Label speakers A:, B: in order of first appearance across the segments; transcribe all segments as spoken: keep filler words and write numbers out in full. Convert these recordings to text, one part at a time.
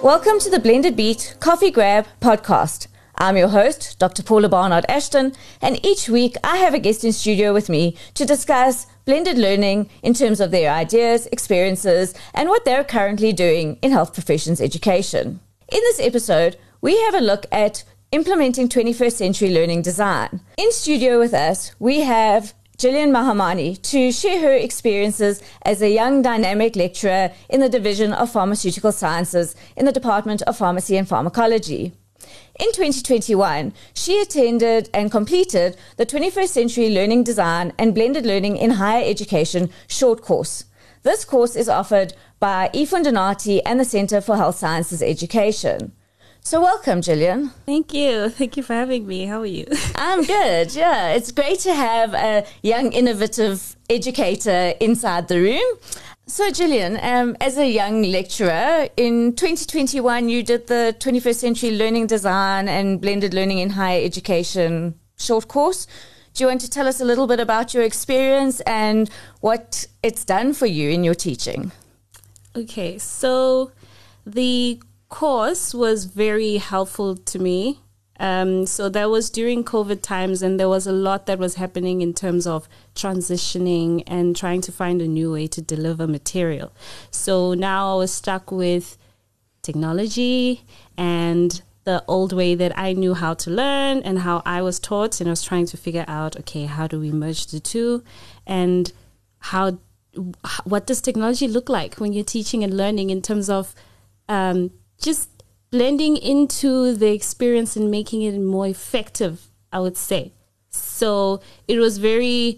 A: Welcome to the Blended Beat Coffee Grab podcast. I'm your host, Doctor Paula Barnard Ashton, and each week I have a guest in studio with me to discuss blended learning in terms of their ideas, experiences, and what they're currently doing in health professions education. In this episode, we have a look at implementing twenty-first century learning design. In studio with us, we have Gillian Mahamani to share her experiences as a young dynamic lecturer in the Division of Pharmaceutical Sciences in the Department of Pharmacy and Pharmacology. In twenty twenty-one, she attended and completed the twenty-first century Learning Design and Blended Learning in Higher Education short course. This course is offered by eFundinati and the Centre for Health Sciences Education. So welcome, Gillian.
B: Thank you. Thank you for having me. How are you?
A: I'm good, yeah. It's great to have a young, innovative educator inside the room. So, Gillian, um, as a young lecturer, in twenty twenty-one, you did the twenty-first century Learning Design and Blended Learning in Higher Education short course. Do you want to tell us a little bit about your experience and what it's done for you in your teaching?
B: Okay, so the course was very helpful to me. Um, so that was during COVID times, and there was a lot that was happening in terms of transitioning and trying to find a new way to deliver material. So now I was stuck with technology and the old way that I knew how to learn and how I was taught, and I was trying to figure out, okay, how do we merge the two, and how what does technology look like when you're teaching and learning in terms of um, just blending into the experience and making it more effective, I would say. So it was very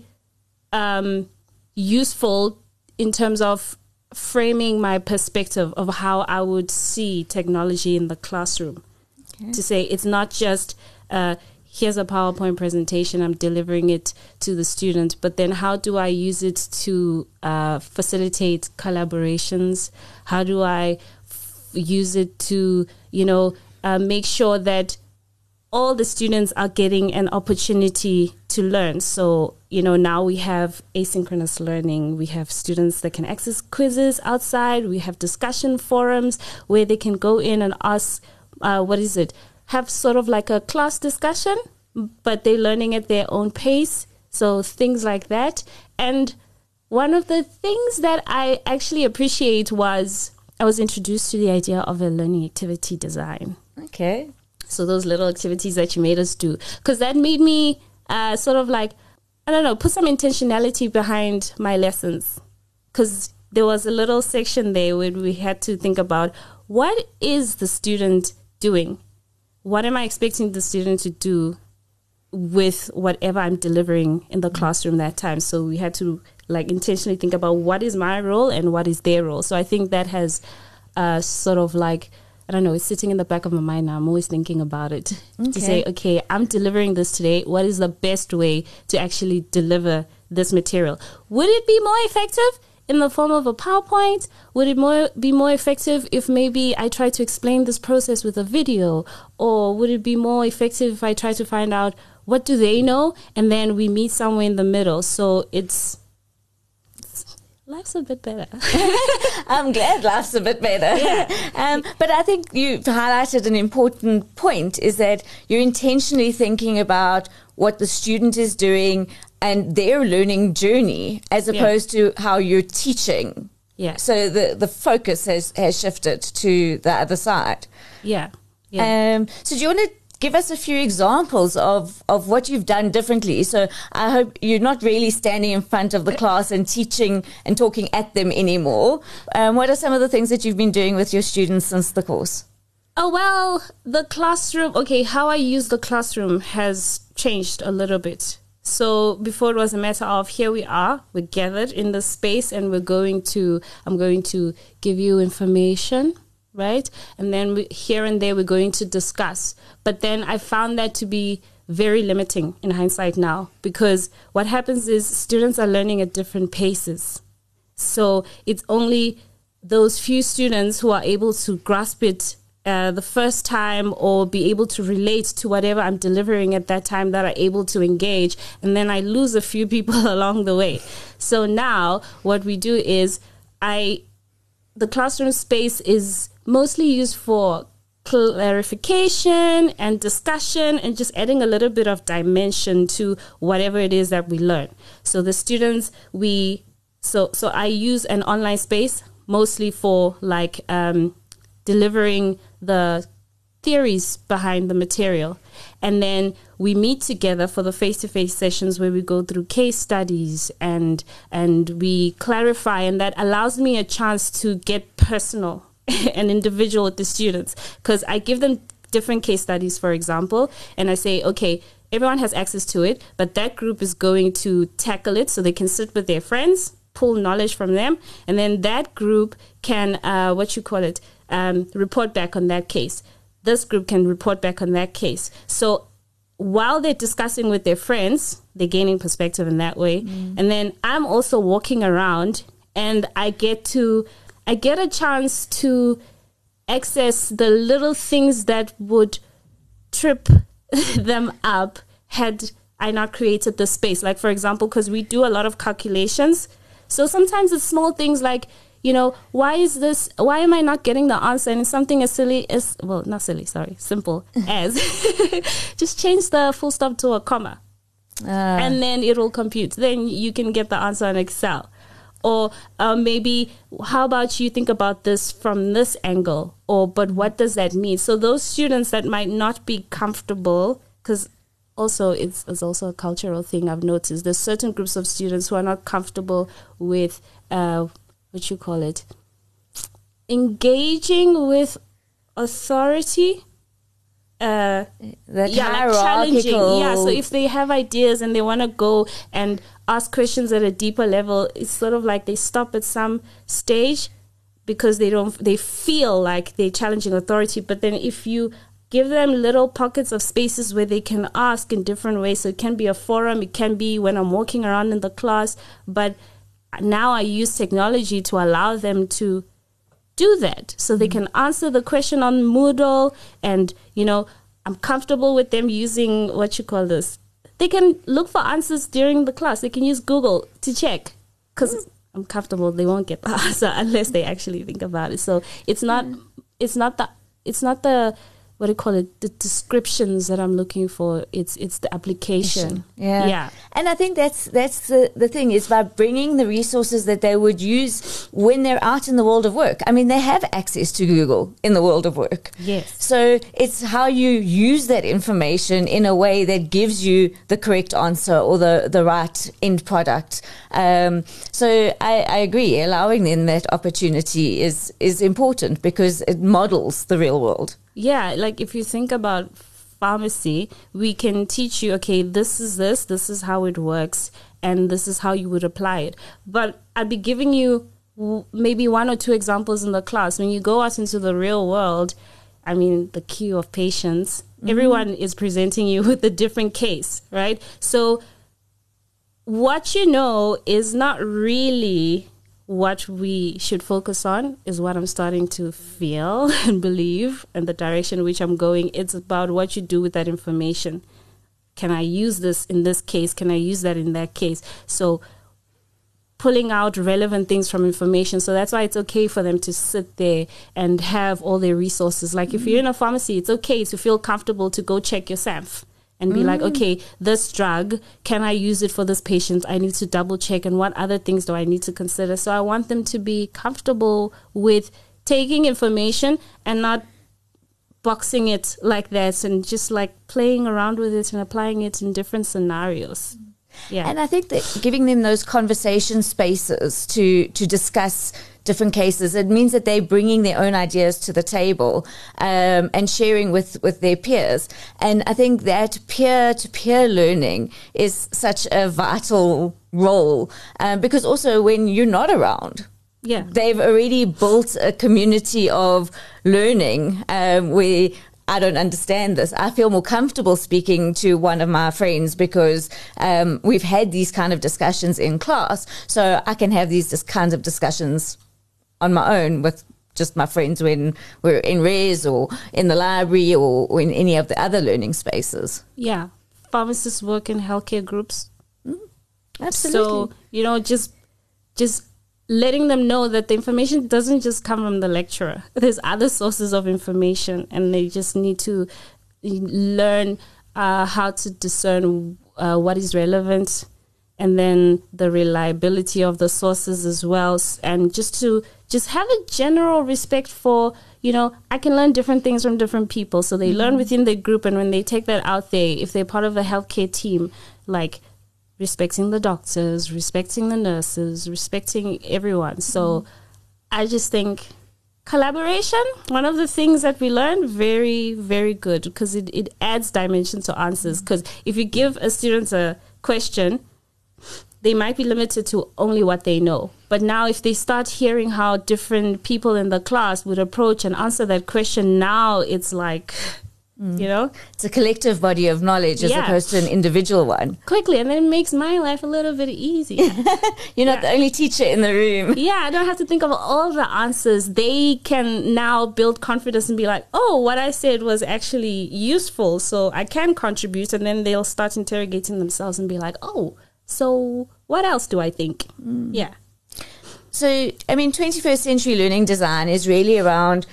B: um, useful in terms of framing my perspective of how I would see technology in the classroom. Okay. To say it's not just, uh, here's a PowerPoint presentation, I'm delivering it to the student, but then how do I use it to uh, facilitate collaborations? How do I use it to, you know, uh, make sure that all the students are getting an opportunity to learn. So, you know, now we have asynchronous learning. We have students that can access quizzes outside. We have discussion forums where they can go in and ask, uh, what is it? Have sort of like a class discussion, but they're learning at their own pace. So things like that. And one of the things that I actually appreciate was I was introduced to the idea of a learning activity design.
A: Okay.
B: So those little activities that you made us do, because that made me uh, sort of like, I don't know, put some intentionality behind my lessons. Because there was a little section there where we had to think about, what is the student doing? What am I expecting the student to do with whatever I'm delivering in the classroom that time? So we had to like intentionally think about what is my role and what is their role. So I think that has uh, sort of like, I don't know, it's sitting in the back of my mind now. I'm always thinking about it okay. to say, okay, I'm delivering this today. What is the best way to actually deliver this material? Would it be more effective in the form of a PowerPoint? Would it more be more effective if maybe I try to explain this process with a video? Or would it be more effective if I try to find out what do they know? And then we meet somewhere in the middle. So it's, life's a bit better.
A: I'm glad life's a bit better.
B: Yeah.
A: um, but I think you've highlighted an important point, is that you're intentionally thinking about what the student is doing and their learning journey as opposed yeah. to how you're teaching.
B: Yeah.
A: So the, the focus has, has shifted to the other side.
B: Yeah. yeah.
A: Um, so do you want to give us a few examples of, of what you've done differently? So I hope you're not really standing in front of the class and teaching and talking at them anymore. Um, what are some of the things that you've been doing with your students since the course?
B: Oh, well, the classroom, okay, how I use the classroom has changed a little bit. So before it was a matter of, here we are, we're gathered in the space and we're going to, I'm going to give you information, right? And then we, here and there we're going to discuss. But then I found that to be very limiting in hindsight now, because what happens is students are learning at different paces. So it's only those few students who are able to grasp it uh, the first time or be able to relate to whatever I'm delivering at that time that are able to engage. And then I lose a few people along the way. So now what we do is I the classroom space is mostly used for clarification and discussion and just adding a little bit of dimension to whatever it is that we learn. So the students, we so so I use an online space mostly for like um, delivering the theories behind the material. And then we meet together for the face-to-face sessions where we go through case studies and and we clarify, and that allows me a chance to get personal and individual with the students, because I give them different case studies, for example, and I say, okay, everyone has access to it, but that group is going to tackle it so they can sit with their friends, pull knowledge from them, and then that group can, uh, what you call it, um, report back on that case. This group can report back on that case. So while they're discussing with their friends, they're gaining perspective in that way. Mm. And then I'm also walking around and I get to I get a chance to access the little things that would trip them up had I not created the space. Like, for example, because we do a lot of calculations. So sometimes it's small things like, you know, why is this, why am I not getting the answer? And it's something as silly as, well, not silly, sorry, simple as just change the full stop to a comma. Uh. And then it will compute. Then you can get the answer in Excel. Or uh, maybe, how about you think about this from this angle? Or, but what does that mean? So those students that might not be comfortable, because also it's, it's also a cultural thing I've noticed. There's certain groups of students who are not comfortable with, uh, what you call it, engaging with authority. Uh,
A: that
B: yeah, like challenging. Yeah, so if they have ideas and they want to go and ask questions at a deeper level, it's sort of like they stop at some stage because they don't, they feel like they're challenging authority. But then if you give them little pockets of spaces where they can ask in different ways, so it can be a forum, it can be when I'm walking around in the class, but now I use technology to allow them to do that. So they can answer the question on Moodle, and, you know, I'm comfortable with them using, what you call this, they can look for answers during the class. They can use Google to check, because I'm comfortable they won't get the answer unless they actually think about it. So it's not, it's not the, it's not the, what do you call it, the descriptions that I'm looking for. It's it's the application.
A: Yeah.
B: Yeah.
A: And I think that's that's the, the thing, is by bringing the resources that they would use when they're out in the world of work. I mean, they have access to Google in the world of work.
B: Yes.
A: So it's how you use that information in a way that gives you the correct answer or the, the right end product. Um, so I, I agree, allowing them that opportunity is, is important because it models the real world.
B: Yeah, like if you think about pharmacy, we can teach you, okay, this is this, this is how it works, and this is how you would apply it. But I'd be giving you w- maybe one or two examples in the class. When you go out into the real world, I mean, the queue of patients, mm-hmm. everyone is presenting you with a different case, right? So what you know is not really what we should focus on, is what I'm starting to feel and believe, and the direction in which I'm going. It's about what you do with that information. Can I use this in this case? Can I use that in that case? So pulling out relevant things from information. So that's why it's okay for them to sit there and have all their resources. Like mm-hmm. if you're in a pharmacy, it's okay to feel comfortable to go check your S A M F. And be mm. like, okay, this drug, can I use it for this patient? I need to double check. And what other things do I need to consider? So I want them to be comfortable with taking information and not boxing it like that, and just like playing around with it and applying it in different scenarios. Yeah.
A: And I think that giving them those conversation spaces to, to discuss different cases, it means that they're bringing their own ideas to the table um, and sharing with, with their peers. And I think that peer-to-peer learning is such a vital role um, because also when you're not around,
B: yeah,
A: they've already built a community of learning um, where I don't understand this. I feel more comfortable speaking to one of my friends because um, we've had these kind of discussions in class. So I can have these kinds of discussions on my own with just my friends when we're in res or in the library or, or in any of the other learning spaces.
B: Yeah. Pharmacists work in healthcare groups.
A: Mm, absolutely.
B: So, you know, just just letting them know that the information doesn't just come from the lecturer. There's other sources of information, and they just need to learn uh, how to discern uh, what is relevant, and then the reliability of the sources as well, and just to just have a general respect for, you know, I can learn different things from different people. So they mm-hmm. learn within the group, and when they take that out there, if they're part of a healthcare team, like respecting the doctors, respecting the nurses, respecting everyone. So mm-hmm. I just think collaboration, one of the things that we learn, very, very good, because it, it adds dimension to answers. Because if you give a student a question, they might be limited to only what they know. But now if they start hearing how different people in the class would approach and answer that question, now it's like, mm. you know,
A: it's a collective body of knowledge as yeah. opposed to an individual one.
B: Quickly, and then it makes my life a little bit easier.
A: You're not yeah. the only teacher in the room.
B: Yeah, I don't have to think of all the answers. They can now build confidence and be like, oh, what I said was actually useful, so I can contribute. And then they'll start interrogating themselves and be like, oh, so what else do I think? Mm. Yeah.
A: So, I mean, twenty-first century learning design is really around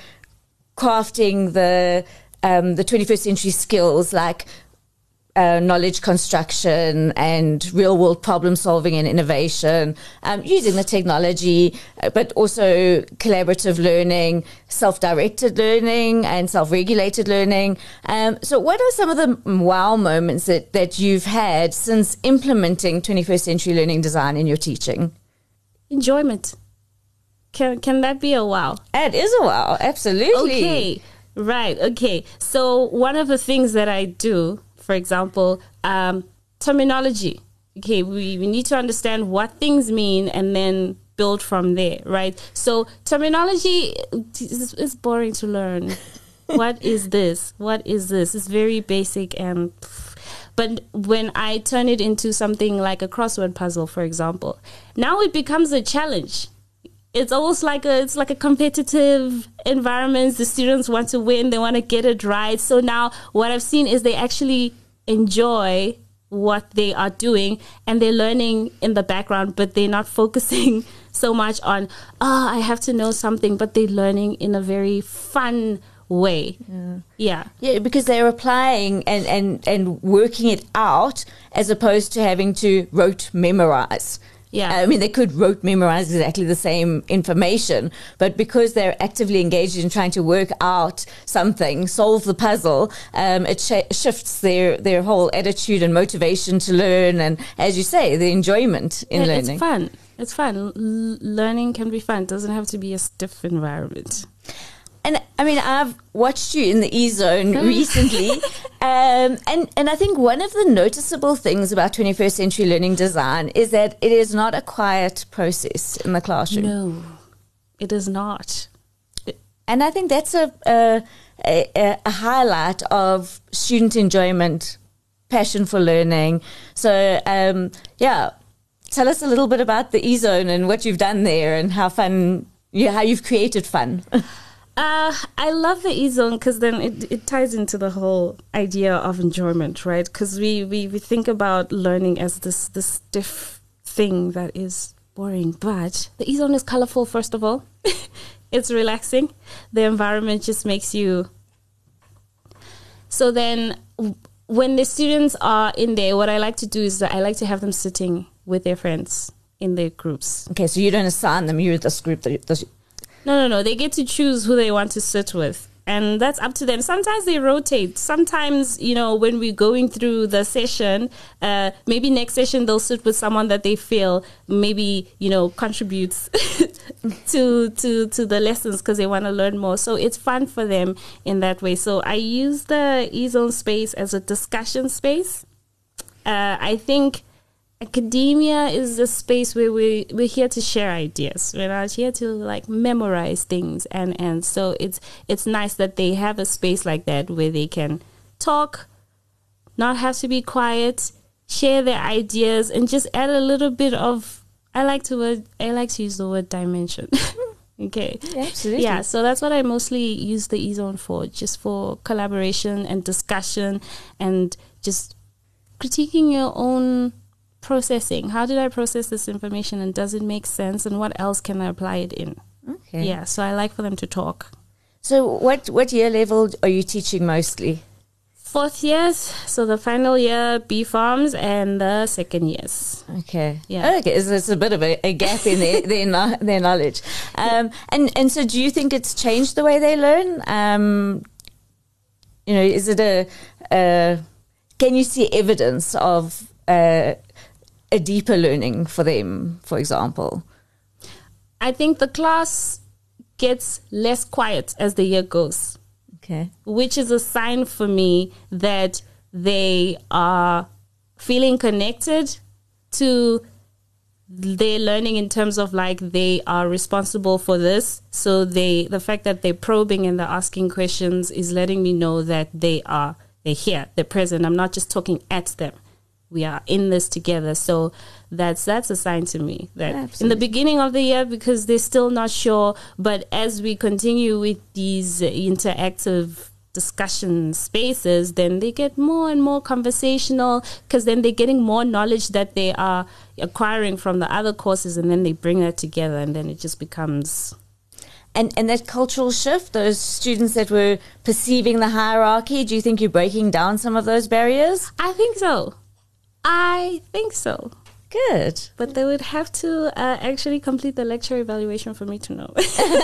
A: crafting the um, the twenty-first century skills like uh, knowledge construction and real world problem solving and innovation, um, using the technology, but also collaborative learning, self-directed learning and self-regulated learning. Um, so what are some of the wow moments that, that you've had since implementing twenty-first century learning design in your teaching?
B: Enjoyment. Can can that be a wow?
A: It is a wow, absolutely.
B: Okay, right, okay. So one of the things that I do, for example, um, terminology. Okay, we, we need to understand what things mean and then build from there, right? So terminology is, is boring to learn. What is this? What is this? It's very basic and... But when I turn it into something like a crossword puzzle, for example, now it becomes a challenge. It's almost like a it's like a competitive environment. The students want to win. They want to get it right. So now what I've seen is they actually enjoy what they are doing, and they're learning in the background, but they're not focusing so much on, oh, I have to know something, but they're learning in a very fun way.
A: Yeah.
B: Yeah.
A: Yeah, because they're applying and, and, and working it out as opposed to having to rote memorize.
B: Yeah.
A: I mean, they could rote memorize exactly the same information, but because they're actively engaged in trying to work out something, solve the puzzle, um, it sh- shifts their, their whole attitude and motivation to learn. And as you say, the enjoyment in
B: yeah,
A: learning.
B: It's fun. It's fun. L- learning can be fun. It doesn't have to be a stiff environment.
A: And I mean, I've watched you in the E-Zone recently, um, and, and I think one of the noticeable things about twenty-first century learning design is that it is not a quiet process in the classroom.
B: No, it is not.
A: And I think that's a, a, a, a highlight of student enjoyment, passion for learning. So, um, yeah, tell us a little bit about the E-Zone and what you've done there and how fun, you, how you've created fun.
B: Uh, I love the E-Zone because then it, it ties into the whole idea of enjoyment, right? Because we, we, we think about learning as this, this stiff thing that is boring. But the E-Zone is colorful, first of all. It's relaxing. The environment just makes you... So then w- when the students are in there, what I like to do is that I like to have them sitting with their friends in their groups.
A: Okay, so you don't assign them. You're this group that... This
B: No, no, no. They get to choose who they want to sit with. And that's up to them. Sometimes they rotate. Sometimes, you know, when we're going through the session, uh, maybe next session they'll sit with someone that they feel maybe, you know, contributes to to to the lessons because they want to learn more. So it's fun for them in that way. So I use the E-Zone space as a discussion space. Uh, I think academia is a space where we, we're here to share ideas. We're not here to like memorize things. And, and so it's it's nice that they have a space like that where they can talk, not have to be quiet, share their ideas, and just add a little bit of, I like to word, I like to use the word dimension. Okay.
A: Yeah, absolutely.
B: Yeah, so that's what I mostly use the E-Zone for, just for collaboration and discussion and just critiquing your own processing. How did I process this information, and does it make sense, and what else can I apply it in?
A: Okay.
B: Yeah, so I like for them to talk.
A: So what, what year level are you teaching mostly?
B: Fourth years, so the final year B Pharms, and the second years.
A: Okay.
B: Yeah.
A: Okay, so it's a bit of a, a gap in their their, no, their knowledge. Um, and, and so do you think it's changed the way they learn? Um, you know, is it a, a can you see evidence of uh, a deeper learning for them, for example?
B: I think the class gets less quiet as the year goes.
A: Okay.
B: Which is a sign for me that they are feeling connected to their learning in terms of like they are responsible for this. So they, the fact that they're probing and they're asking questions is letting me know that they are, they're here, they're present. I'm not just talking at them. We are in this together. So that's that's a sign to me that
A: Absolutely.
B: In the beginning of the year, because they're still not sure, but as we continue with these interactive discussion spaces, then they get more and more conversational, because then they're getting more knowledge that they are acquiring from the other courses, and then they bring that together, and then it just becomes...
A: And and that cultural shift, those students that were perceiving the hierarchy, do you think you're breaking down some of those barriers?
B: I think so. I think so.
A: Good.
B: But they would have to uh, actually complete the lecture evaluation for me to know.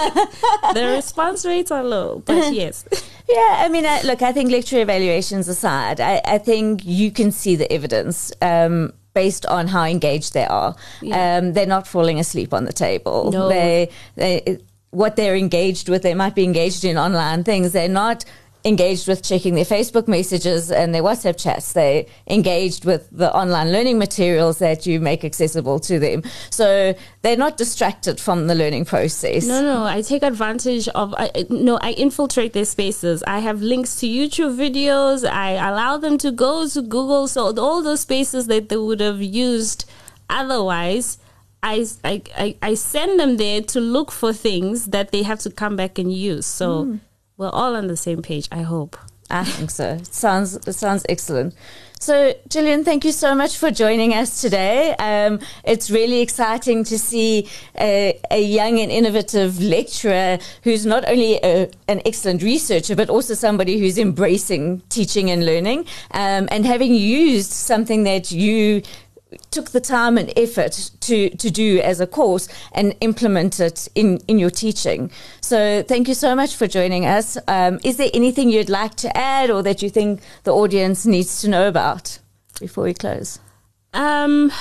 B: The response rates are low, but yes.
A: Yeah, I mean, I, look, I think lecture evaluations aside, I, I think you can see the evidence um, based on how engaged they are.
B: Yeah.
A: Um, they're not falling asleep on the table.
B: No.
A: They, they, what they're engaged with, they might be engaged in online things. They're not engaged with checking their Facebook messages and their WhatsApp chats. They engaged with the online learning materials that you make accessible to them. So they're not distracted from the learning process.
B: No, no, I take advantage of, I, no, I infiltrate their spaces. I have links to YouTube videos. I allow them to go to Google. So all those spaces that they would have used otherwise, I, I, I, I send them there to look for things that they have to come back and use. So mm. we're all on the same page, I hope.
A: I think so. It sounds, it sounds excellent. So, Gillian, thank you so much for joining us today. Um, it's really exciting to see a, a young and innovative lecturer who's not only a, an excellent researcher, but also somebody who's embracing teaching and learning, um, and having used something that you took the time and effort to, to do as a course and implement it in, in your teaching. So thank you so much for joining us. Um, is there anything you'd like to add or that you think the audience needs to know about before we close?
B: Um,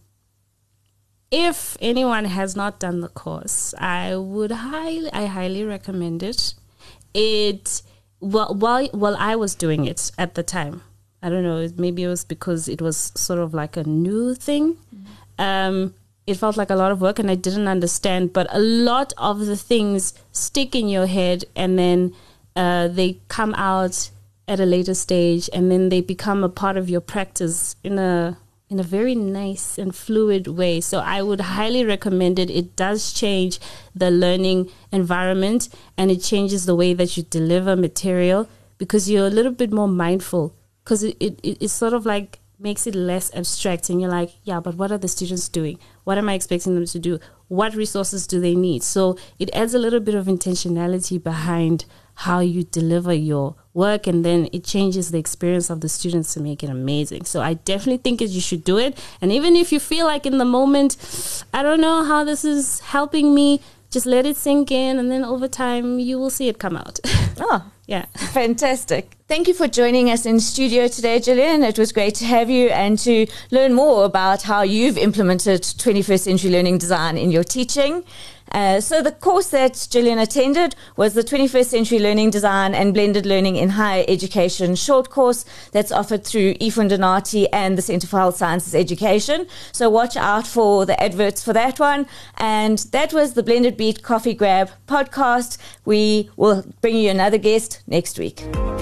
B: if anyone has not done the course, I would highly, I highly recommend it. It, well, while, while I was doing it at the time, I don't know, maybe it was because it was sort of like a new thing. Mm-hmm. Um, it felt like a lot of work and I didn't understand, but a lot of the things stick in your head and then uh, they come out at a later stage and then they become a part of your practice in a in a very nice and fluid way. So I would highly recommend it. It does change the learning environment and it changes the way that you deliver material because you're a little bit more mindful. Because it, it, it sort of like makes it less abstract and you're like, yeah, but what are the students doing? What am I expecting them to do? What resources do they need? So it adds a little bit of intentionality behind how you deliver your work and then it changes the experience of the students to make it amazing. So I definitely think that you should do it. And even if you feel like in the moment, I don't know how this is helping me, just let it sink in and then over time you will see it come out.
A: Oh,
B: yeah.
A: Fantastic. Thank you for joining us in studio today, Gillian. It was great to have you and to learn more about how you've implemented twenty-first century learning design in your teaching. Uh, so the course that Gillian attended was the twenty-first century learning design and blended learning in higher education short course that's offered through eFundinati and the Centre for Health Sciences Education. So watch out for the adverts for that one. And that was the Blended Beat Coffee Grab podcast. We will bring you another guest next week.